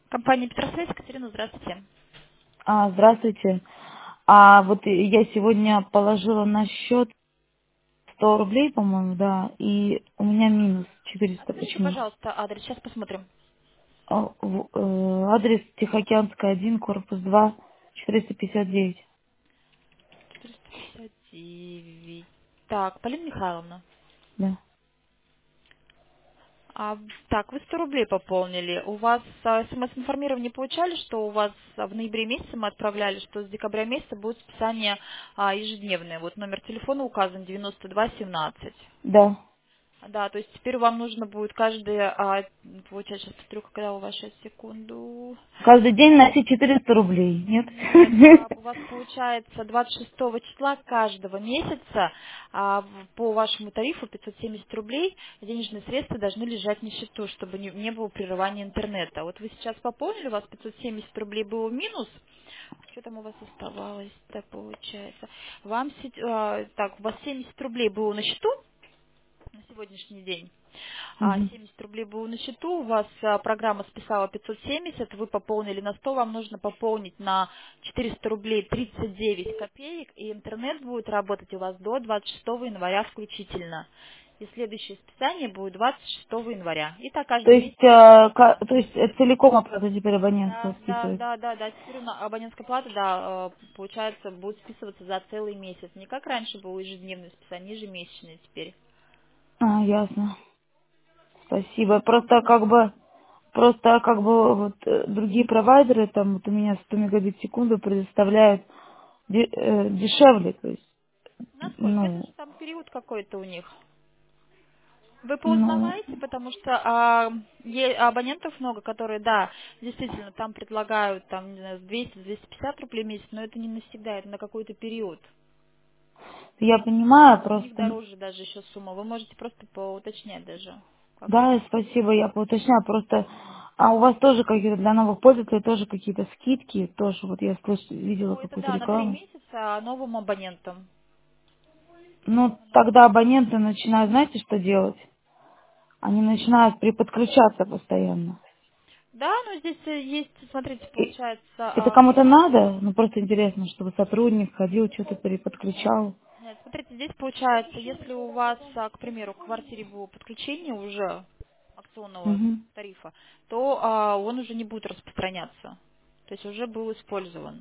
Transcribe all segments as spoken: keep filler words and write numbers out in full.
Компания Петросвязь, Екатерина, здравствуйте. А, здравствуйте. А вот я сегодня положила на счет сто рублей, по-моему, да, и у меня минус А четыреста. скажите, Почему? пожалуйста, адрес, сейчас посмотрим. А, в- э, адрес Тихоокеанская, один, корпус два, четыреста пятьдесят девять. четыреста пятьдесят девять. Так, Полина Михайловна. Да. А, так, вы сто рублей пополнили. У вас а, смс-информирование получали, что у вас а, в ноябре месяце мы отправляли, что с декабря месяца будет списание а, ежедневное. Вот номер телефона указан девяносто два семнадцать. Да. Да, то есть теперь вам нужно будет каждый, а, получается, сейчас смотрю, когда у вас, сейчас, секунду. Каждый день носить четыреста рублей, нет? Нет, а, у вас получается двадцать шестого числа каждого месяца а, в- по вашему тарифу пятьсот семьдесят рублей денежные средства должны лежать на счету, чтобы не, не было прерывания интернета. Вот вы сейчас пополнили, у вас пятьсот семьдесят рублей было в минус. Что там у вас оставалось-то, получается? Вам, сет- а, так, у вас семьдесят рублей было на счету, на сегодняшний день. А, Мгм. семьдесят рублей было на счету, у вас а, программа списала пятьсот семьдесят, вы пополнили на сто, вам нужно пополнить на четыреста рублей тридцать девять копеек, и интернет будет работать у вас до двадцать шестого января включительно. И следующее списание будет двадцать шестого января. И так То каждый есть, месяц. э, ка- то есть э, целиком оплата теперь абонентская Да, да, списывается? да, да, да. Теперь у нас абонентская плата, да, э, получается, будет списываться за целый месяц. Не как раньше было ежедневное списание, ежемесячное теперь. А, ясно. Спасибо. Что вам Просто как помочь? бы, просто как бы вот э, другие провайдеры, там вот у меня сто мегабит в секунду предоставляют де- э, дешевле, то есть, Насколько? Это ну, же там период какой-то у них. Вы ну, поузнаваете, потому что а, е- абонентов много, которые, да, действительно, там предлагают там, не знаю, двести двести пятьдесят рублей в месяц, но это не навсегда, это на какой-то период. я понимаю, У них просто, дороже даже еще сумма. Вы можете просто поуточнять даже, как вам. да, спасибо, я поуточняю, просто, а у вас тоже какие-то для новых пользователей тоже какие-то скидки, тоже, вот я слыш- видела Ну, это какую-то да, на три рекламу. месяца новым абонентам. Ну, тогда абоненты начинают, знаете, что делать? Они начинают приподключаться постоянно. Да, но здесь э, есть, смотрите, И получается, это а, кому-то надо? Ну, просто интересно, чтобы сотрудник ходил, что-то переподключал. нет, смотрите, здесь получается, если у вас, а, к примеру, в квартире было подключение уже акционного Мгм. тарифа, то а, он уже не будет распространяться. То есть уже был использован.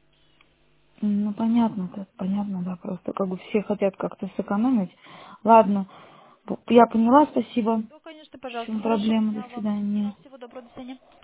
Ну, понятно, так, понятно, да, просто как бы все хотят как-то сэкономить. Ладно, п- я поняла, спасибо. Ну, конечно, В пожалуйста, чем хорошего проблема, до дня вам. Да, свидания. всего доброго, до свидания.